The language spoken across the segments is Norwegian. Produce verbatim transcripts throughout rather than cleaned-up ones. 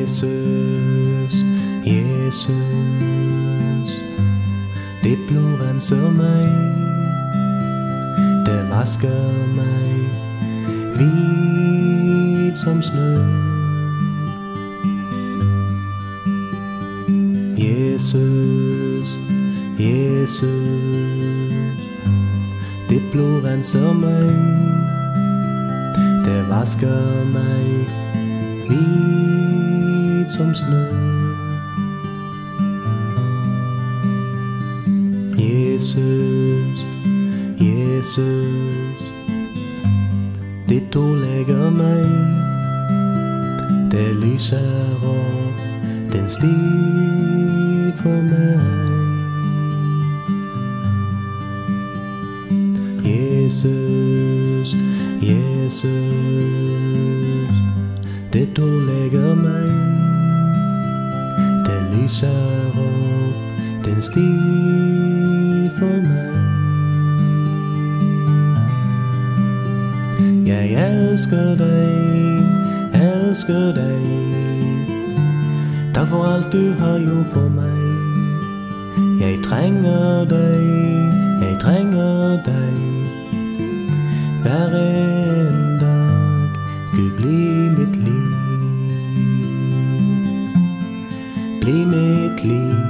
Jesus, Jesus, ditt blod renser meg, det vasker meg hvit som snø. Jesus, Jesus, ditt blod renser meg, det vasker meg hvit som snø. Jesus, Jesus, ditt ord leger meg, det lyser opp din sti for meg. Jesus, Jesus, ditt ord leger meg, det lyser opp din sti for meg. Jeg elsker deg, elsker deg, takk for alt du har gjort for meg. Jeg trenger deg, jeg trenger deg, hver en dag, Gud bli mitt liv, bli mitt liv.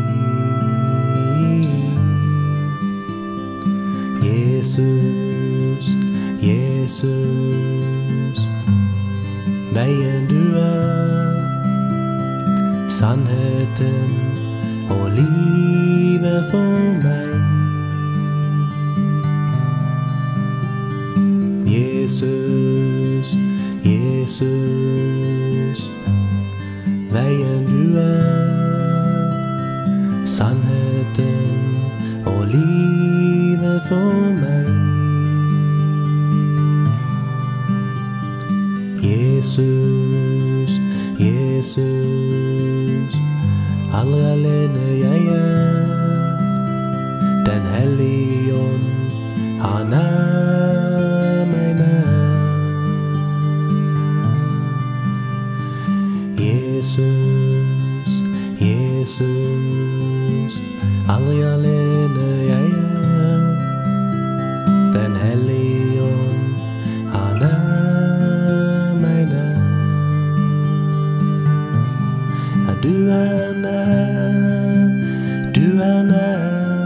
Jesus, Jesus, veien du er, sannheten og livet for meg. Jesus, Jesus, veien du er, sannheten og livet for meg. Jesus, Jesus, aldri alene jeg er, den hellige ånd, han er meg nær. Jesus, Jesus, aldri alene jeg er, den hellige ånd, han er meg nær. Ja, du er nær, du er nær,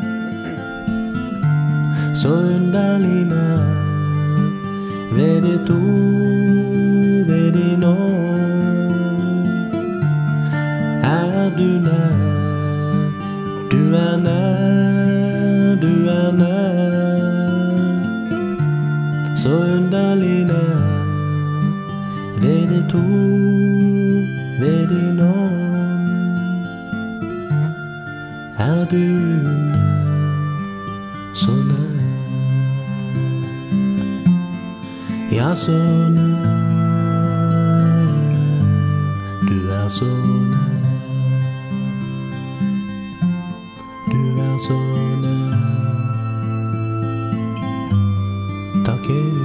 så underlig nær, ved ditt ord, ved din ånd, er du nær, du er nær, du er nær, så underlig nær, ved ditt ord, ved din ånd, er du nær, så nær. Ja, så nær, du er så nær, du er så nær, takk Jesus.